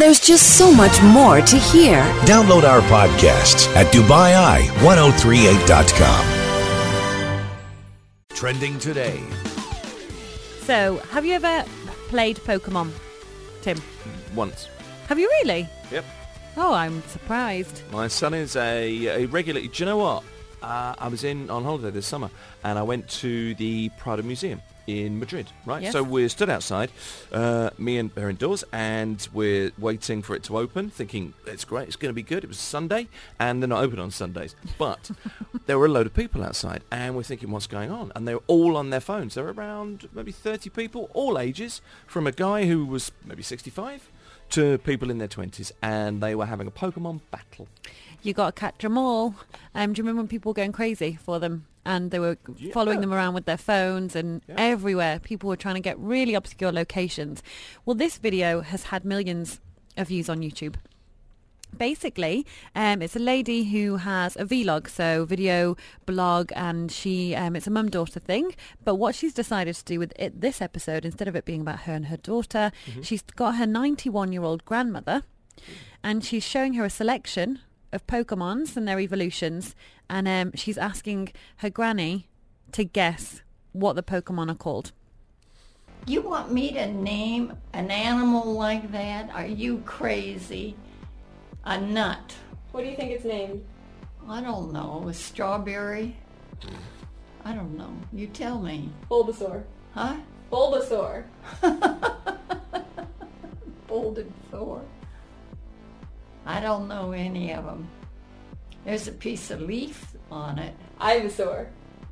There's just so much more to hear. Download our podcasts at DubaiI1038.com. Trending today. So, have you ever played Pokemon, Tim? Once. Have you really? Yep. Oh, I'm surprised. My son is a regular... Do you know what? I was on holiday this summer, and I went to the Prado Museum in Madrid, right? Yes. So we're stood outside, me and her indoors, and we're waiting for it to open, thinking, it's great, it's going to be good. It was Sunday, and they're not open on Sundays. But there were a load of people outside, and we're thinking, what's going on? And they were all on their phones. There were around maybe 30 people, all ages, from a guy who was maybe 65 to people in their 20s, and they were having a Pokemon battle. You got to catch them all. Do you remember when people were going crazy for them? And they were following them around with their phones and everywhere. People were trying to get really obscure locations. Well, this video has had millions of views on YouTube. Basically, it's a lady who has a vlog, so video blog, and she it's a mum-daughter thing. But what she's decided to do with this episode, instead of it being about her and her daughter, she's got her 91-year-old grandmother, and she's showing her a selection of Pokemons and their evolutions, and she's asking her granny to guess what the Pokemon are called. You want me to name an animal like that? Are you crazy? A nut. What do you think it's named? I don't know. A strawberry? I don't know. You tell me. Bulbasaur. Huh? Bulbasaur. Bulbasaur. I don't know any of them. There's a piece of leaf on it. Ivysaur.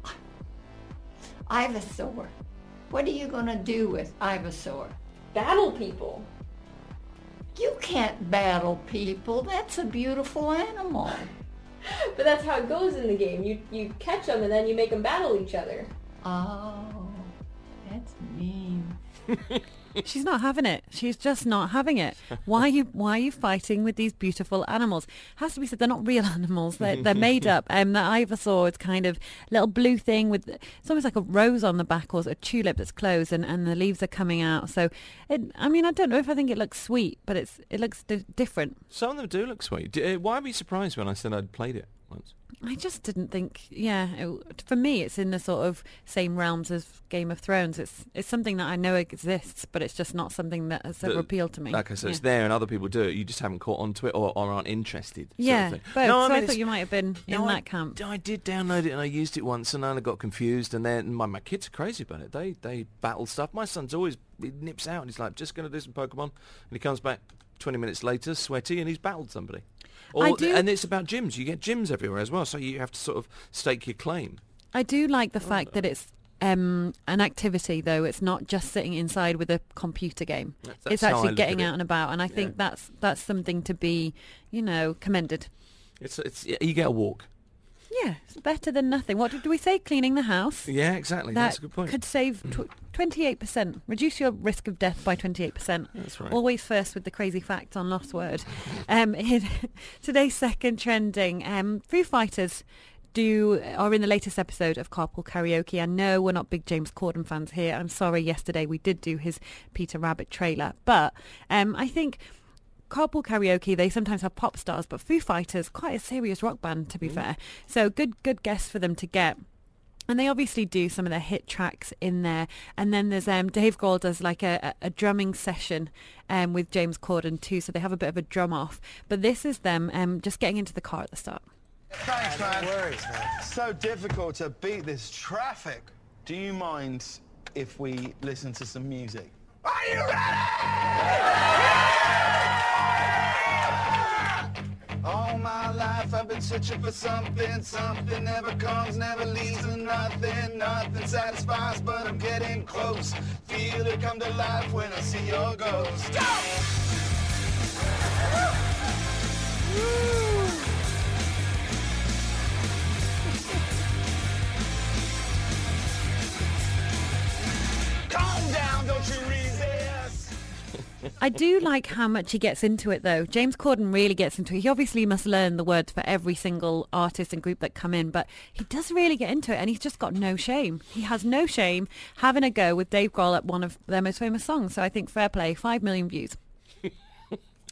Ivysaur. What are you going to do with Ivysaur? Battle people. You can't battle people. That's a beautiful animal. But that's how it goes in the game. You catch them and then you make them battle each other. Oh, that's mean. She's not having it. She's just not having it. Why are you fighting with these beautiful animals? Has to be said, they're not real animals. They're made up. The Ivysaur is kind of a little blue thing with, it's almost like a rose on the back or a tulip that's closed, and the leaves are coming out. So, I don't know if I think it looks sweet, but it looks different. Some of them do look sweet. Why were you surprised when I said I'd played it once? I just didn't think, for me it's in the sort of same realms as Game of Thrones. It's something that I know exists, but it's just not something that has ever appealed to me. Okay, so it's there and other people do it, you just haven't caught on to it or aren't interested. Yeah, sort of both. No, I thought you might have been in that camp. I did download it and I used it once and then I got confused, and then my kids are crazy about it. They battle stuff. My son's always, he nips out and he's like, just going to do some Pokemon, and he comes back 20 minutes later, sweaty, and he's battled somebody. And it's about gyms. You get gyms everywhere as well, so you have to sort of stake your claim. I do like the fact that it's an activity, though. It's not just sitting inside with a computer game. It's actually getting out and about, and I think that's something to be, commended. It's you get a walk. Yeah, it's better than nothing. What did we say? Cleaning the house? Yeah, exactly. That's a good point. Could save 28%. Reduce your risk of death by 28%. That's right. Always first with the crazy facts on Lost Word. Today's second trending, Foo Fighters are in the latest episode of Carpool Karaoke. I know we're not big James Corden fans here. I'm sorry, yesterday we did do his Peter Rabbit trailer. But I think Carpool Karaoke, they sometimes have pop stars, but Foo Fighters, quite a serious rock band, to be fair. So good guess for them to get. And they obviously do some of their hit tracks in there. And then there's Dave Grohl does like a drumming session with James Corden too. So they have a bit of a drum off. But this is them just getting into the car at the start. Thanks, man. No worries, man. So difficult to beat this traffic. Do you mind if we listen to some music? Are you ready? All my life I've been searching for something, something never comes, never leads to nothing, nothing satisfies, but I'm getting close. Feel it come to life when I see your ghost. Go! Calm down, don't you resist. I do like how much he gets into it, though. James Corden really gets into it. He obviously must learn the words for every single artist and group that come in, but he does really get into it, and he's just got no shame. He has no shame having a go with Dave Grohl at one of their most famous songs. So I think fair play, 5 million views.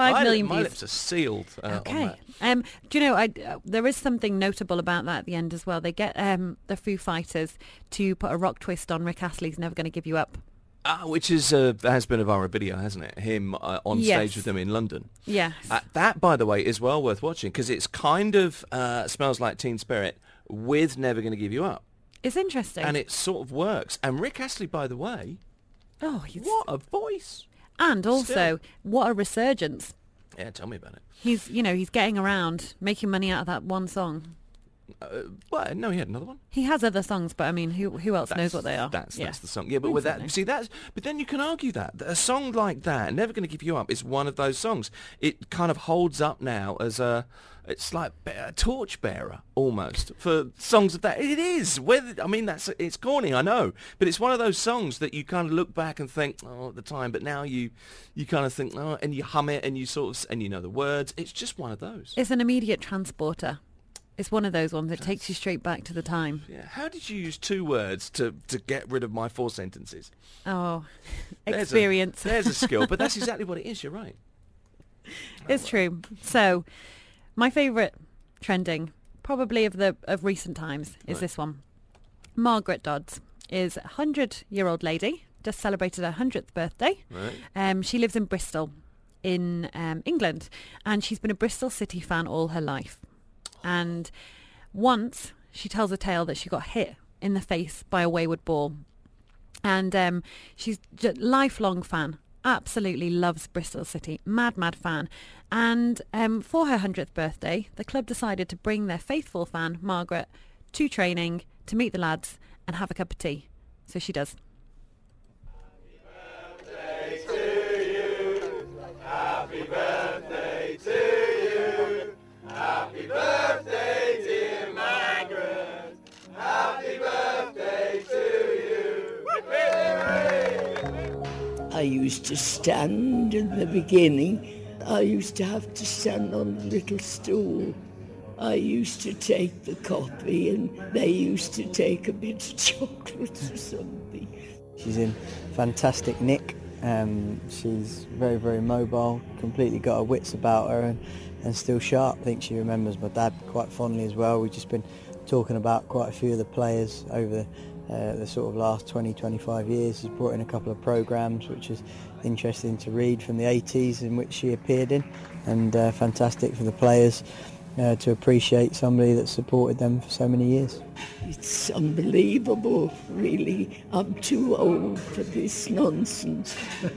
5 million My views. lips are sealed on Okay. that. Do you know, there is something notable about that at the end as well. They get the Foo Fighters to put a rock twist on Rick Astley's Never Gonna Give You Up. Which is has been a viral video, hasn't it? Him on Yes. stage with them in London. Yes. That, by the way, is well worth watching because it's kind of Smells Like Teen Spirit with Never Gonna Give You Up. It's interesting. And it sort of works. And Rick Astley, by the way, what a voice. And also, Still. what a resurgence. Yeah, tell me about it. He's getting around, making money out of that one song. Well, no, he had another one. He has other songs, but I mean, who else knows what they are? That's the song. Yeah, but with that, see, but then you can argue that a song like that, Never Gonna Give You Up, is one of those songs. It kind of holds up now as it's like a torchbearer almost for songs of that. It is. It's corny, I know, but it's one of those songs that you kind of look back and think, oh, at the time, but now you kind of think, oh, and you hum it and you and you know the words. It's just one of those. It's an immediate transporter. It's one of those ones that takes you straight back to the time. Yeah. How did you use 2 words to get rid of my 4 sentences? Oh, experience. There's a skill, but that's exactly what it is. You're right. It's true. So, my favourite trending, probably of recent times, is this one. Margaret Dodds is a 100-year-old lady, just celebrated her 100th birthday. Right. She lives in Bristol, in England, and she's been a Bristol City fan all her life. And once she tells a tale that she got hit in the face by a wayward ball. And she's a lifelong fan, absolutely loves Bristol City, mad fan. And for her 100th birthday, the club decided to bring their faithful fan, Margaret, to training to meet the lads and have a cup of tea. So she does. Happy birthday to you. Happy birthday, dear Margaret. Happy birthday to you. I used to stand in the beginning. I used to have to stand on a little stool. I used to take the copy and they used to take a bit of chocolate or something. She's in fantastic nick. She's very, very mobile, completely got her wits about her and still sharp. I think she remembers my dad quite fondly as well. We've just been talking about quite a few of the players over the sort of last 20-25 years. She's brought in a couple of programmes which is interesting to read from the 80s in which she appeared in, and fantastic for the players to appreciate somebody that supported them for so many years. It's unbelievable, really. I'm too old for this nonsense.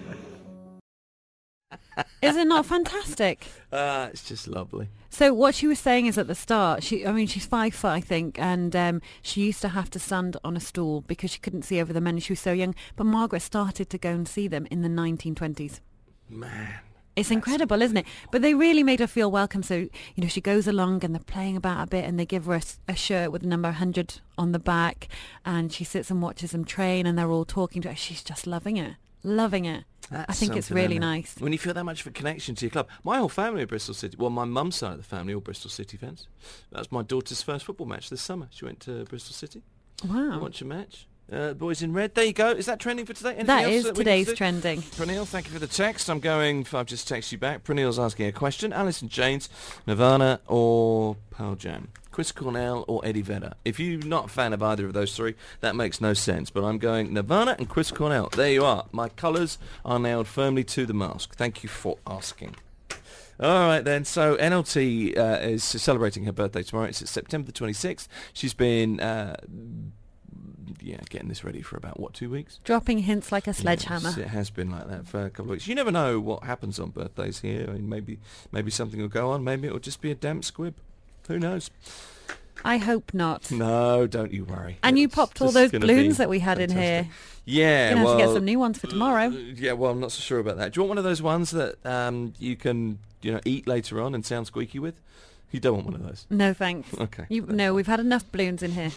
Is it not fantastic? It's just lovely. So what she was saying is at the start, she's 5 foot, I think, and she used to have to stand on a stool because she couldn't see over the men. She was so young. But Margaret started to go and see them in the 1920s. Man. It's incredible, isn't it? But they really made her feel welcome. So, she goes along and they're playing about a bit and they give her a shirt with the number 100 on the back, and she sits and watches them train and they're all talking to her. She's just loving it. Loving it. That's I think it's something, really isn't it? nice. When you feel that much of a connection to your club. My whole family are Bristol City. Well, my mum's side of the family, all Bristol City fans. That was my daughter's first football match this summer. She went to Bristol City. Wow. Watch a match. Boys in red. There you go. Is that trending for today? Anything That else is we need to today's do? trending. Praneel, thank you for the text. I've just texted you back. Praneel's asking a question. Alice in Chains, Nirvana or Pearl Jam? Chris Cornell or Eddie Vedder? If you're not a fan of either of those three, that makes no sense. But I'm going Nirvana and Chris Cornell. There you are. My colours are nailed firmly to the mask. Thank you for asking. All right then, so NLT is celebrating her birthday tomorrow. It's September the 26th. She's been... getting this ready for about, 2 weeks? Dropping hints like a sledgehammer. Yes, it has been like that for a couple of weeks. You never know what happens on birthdays here. I mean, maybe something will go on. Maybe it'll just be a damp squib. Who knows? I hope not. No, don't you worry. And you It's popped all just those gonna balloons be that we had in fantastic. here. Yeah, You're going to have to well, get some new ones for tomorrow. yeah, well, I'm not so sure about that. Do you want one of those ones that you can, eat later on and sound squeaky with? You don't want one of those. No, thanks. Okay. No, we've had enough balloons in here.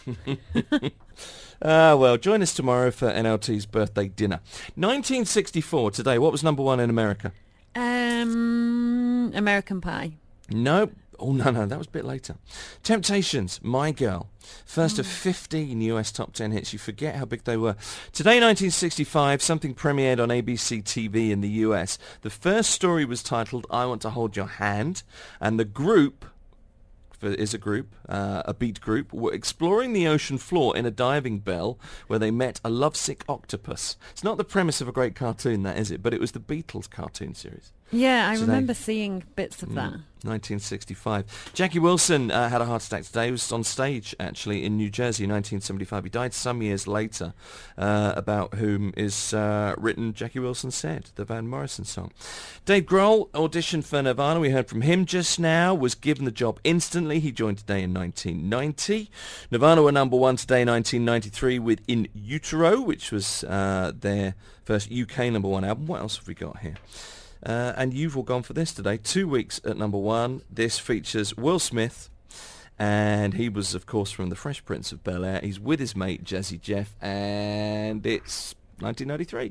Well, join us tomorrow for NLT's birthday dinner. 1964, today, what was number one in America? American Pie. Nope. Oh, no, that was a bit later. Temptations, My Girl. First of 15 US top 10 hits. You forget how big they were. Today, 1965, something premiered on ABC TV in the US. The first story was titled I Want to Hold Your Hand, and the group... is a beat group, were exploring the ocean floor in a diving bell where they met a lovesick octopus. It's not the premise of a great cartoon, that is it? But it was the Beatles cartoon series. Yeah, I remember seeing bits of that. 1965. Jackie Wilson had a heart attack today. He was on stage, actually, in New Jersey in 1975. He died some years later, about whom is written Jackie Wilson Said, the Van Morrison song. Dave Grohl auditioned for Nirvana. We heard from him just now, was given the job instantly. He joined today in 1990. Nirvana were number one today in 1993 with In Utero, which was their first UK number one album. What else have we got here? And you've all gone for this today. 2 weeks at number one. This features Will Smith, and he was, of course, from The Fresh Prince of Bel-Air. He's with his mate Jazzy Jeff, and it's 1993.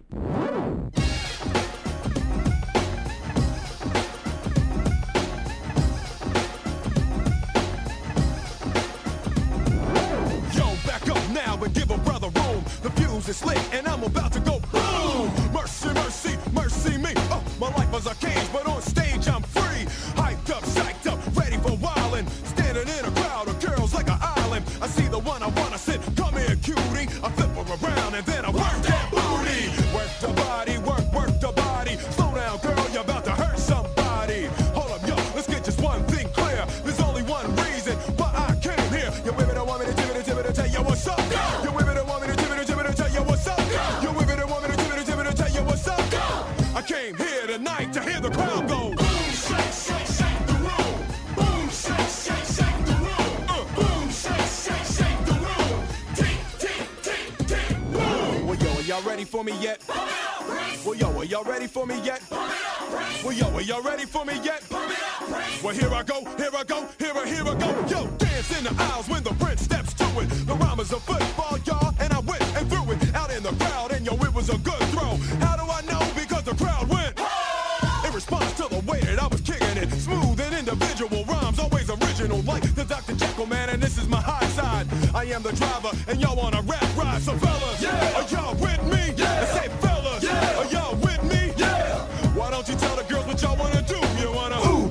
Yo, back up now and give a brother room. The fuse is lit, and I'm about to go boom. Mercy, mercy, mercy me. My life was a cage, but on stage I'm free. Hyped up, psyched up, ready for wildin'. Standing in a crowd of girls like an island. I see the one I wanna sit. Come here, cutie. I flip her around and then I work that booty. Work the body, work the body. Slow down, girl, you're about to hurt somebody. Hold up, yo, let's get just one thing clear. There's only one reason why I came here. Your women don't want me to tell you what's up. Your women don't want me to tell you what's up. Your women don't want me to tell you what's up. I came here tonight to hear the crowd go. Boom, shake, shake, shake the room. Boom, shake, shake, shake the room. Boom, shake, shake, shake the room. Tick, tick, tick, tick, boom. Well, yo, are y'all ready for me yet? Well, yo, are y'all ready for me yet? Well, yo, are y'all ready for me yet? Well, here I go, here I go, here I go. Yo, dance in the aisles when the prince steps to it. The rhyme is a football, y'all, and I went and threw it out in the crowd, and yo, it was a good throw. How do I know? Because the crowd went. In response to the way that I was kicking it, smooth and individual rhymes, always original, like the Dr. Jekyll man, and this is my high side. I am the driver, and y'all on a rap ride, so fellas, are y'all with me? I say fellas, are y'all with me? Why don't you tell the girls what y'all wanna do? You wanna ooh,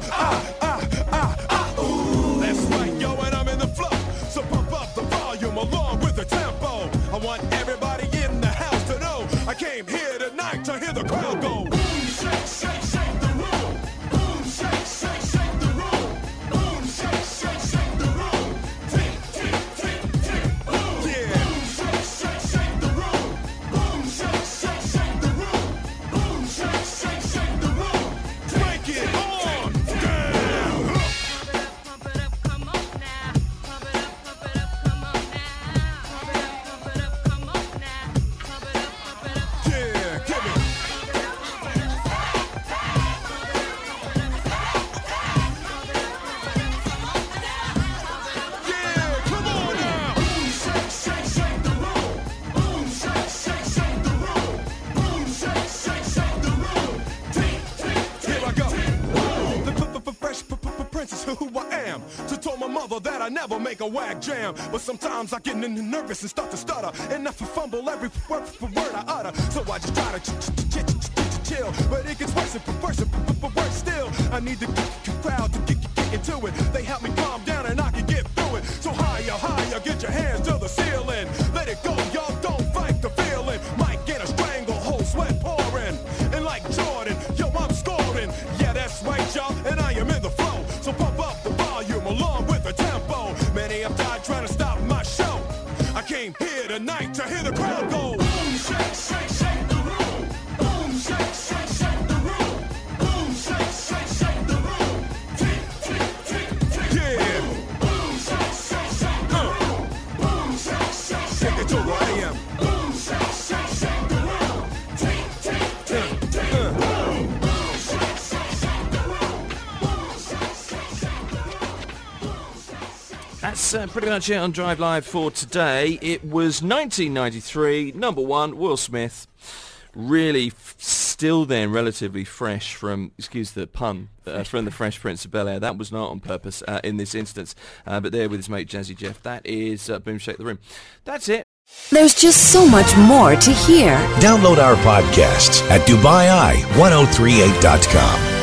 ooh. That's right, yo, and I'm in the flow, so pump up the volume along with the tempo. I want everybody in the house to know I came here tonight to hear the crowd go. Boom, shake, shake, shake the room. Boom, shake, shake, shake the room. Boom, shake, shake, shake the room. Tick, tick, tick, tick, boom. Yeah. Boom, shake, shake, shake the room. Boom, shake, shake, shake the room. Boom, shake, shake, shake the room. Break it on down. Pump it up, come on now. Pump it up, come on now. Pump it up, come on now. Pump it up. Yeah, give it. Yeah, come on now. Boom, shake, shake, shake the room. Boom, shake, shake, shake the room. Boom, shake, shake, shake the room. Tick, tick, tick. Here I go. The fresh prince is who I am. So told my mother that I never make a whack jam. But sometimes I get nervous and start to stutter, and I fumble every word I utter. So I just try to chill, but it gets worse and worse still. I need the crowd to get into it. They help me calm down and I can get through it. So higher, get your hands to the ceiling. Let it go, y'all, don't fight the feeling. Might get a stranglehold, sweat pouring. And like Jordan, yo, I'm scoring. Yeah, that's right, y'all, and I am in the flow. So pump up the volume along with the tempo. Many have died trying to stop my show. I came here tonight to hear the crowd go. Boom, shake, shake, shake the room. Boom, shake, shake, shake the room. Boom, shake, shake, shake the room. Tick, tick, tick, tick. Yeah. Boom, shake, shake, shake the room. Boom, shake, shake, shake it to where I am. Boom, shake, shake, shake the room. Tick, tick, tick, tick. Boom, boom, shake, shake, shake the room. Boom, shake, shake, shake the room. That's pretty much it on Drive Live for today. It was 1993, number one, Will Smith. Really still then relatively fresh from, excuse the pun, from the Fresh Prince of Bel-Air. That was not on purpose in this instance. But there with his mate Jazzy Jeff. That is Boom Shake the Room. That's it. There's just so much more to hear. Download our podcasts at DubaiEye1038.com.